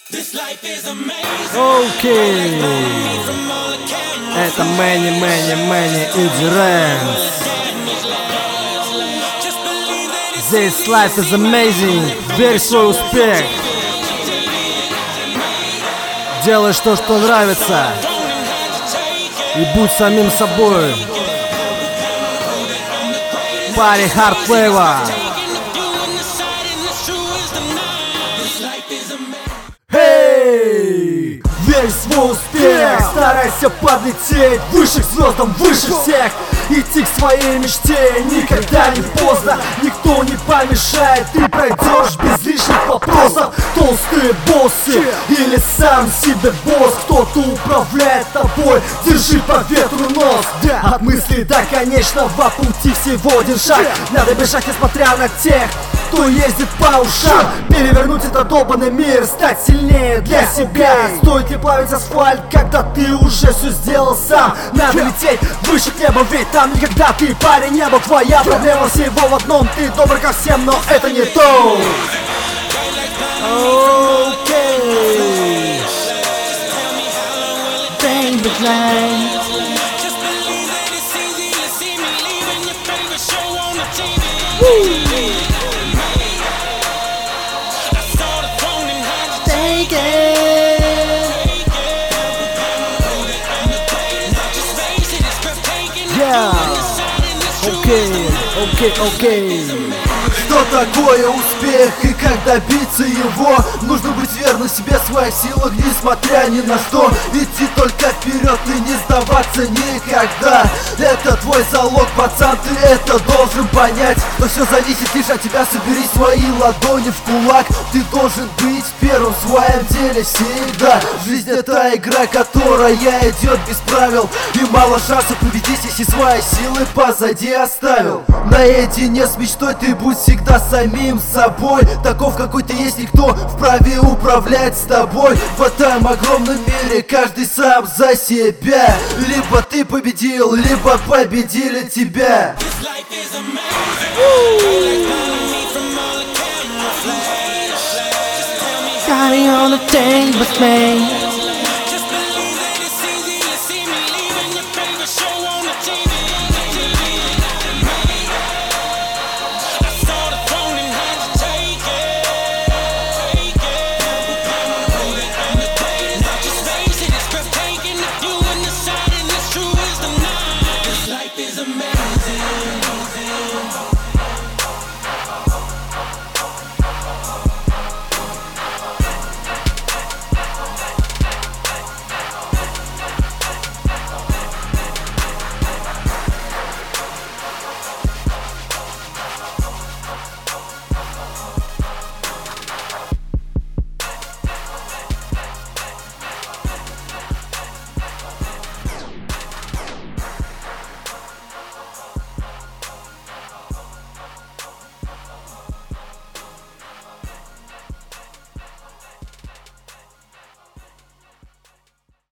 Окей. Это Many Endurance. This life is amazing. Верь в свой успех. Делай что нравится. И будь самим собой. Пари Hard Flavor. Эй! Верь в свой успех. Старайся подлететь выше к звездам, выше всех. Идти к своей мечте никогда не поздно. Никто не помешает, ты пройдешь без лишних вопросов. Толстые боссы или сам себе босс. Кто-то управляет тобой, держи по ветру нос. От мысли до конечного пути всего один шаг. Надо бежать, несмотря на тех, кто ездит по ушам. Перевернуть этот долбанный мир, стать сильнее для себя. Стоит ли плавить асфальт, когда ты уже все сделал сам? Надо лететь выше к небу, ведь там никогда ты, парень, не был. Твоя проблема всего в одном: ты добр ко всем, но это не то. Окей. Окей. Что такое успех и как добиться его? Нужно быть верным себе, в своих силах, несмотря ни на что. Идти только вперед и не сдаваться никогда. Это твой залог, пацан, ты это должен понять. Но все зависит лишь от тебя, собери свои ладони в кулак. Ты должен быть первым в своем деле всегда. Жизнь это игра, которая идет без правил. И мало шансов победить, если свои силы позади оставил. Наедине с мечтой ты будь всегда самим собой. Таков какой ты есть, никто вправе управлять с тобой. В этом огромном мире каждый сам за себя. Либо ты победил, либо победили тебя. Got me on a date with me.